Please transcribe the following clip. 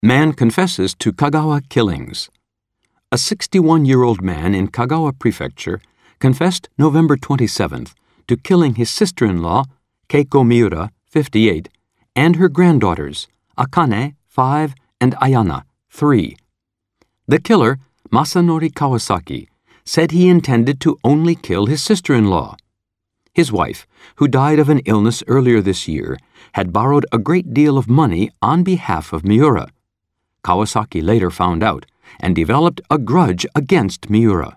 Man confesses to Kagawa killings. A 61-year-old man in Kagawa Prefecture confessed November 27th to killing his sister-in-law, Keiko Miura, 58, and her granddaughters, Akane, 5, and Ayana, 3. The killer, Masanori Kawasaki, said he intended to only kill his sister-in-law. His wife, who died of an illness earlier this year, had borrowed a great deal of money on behalf of Miura. Kawasaki later found out and developed a grudge against Miura.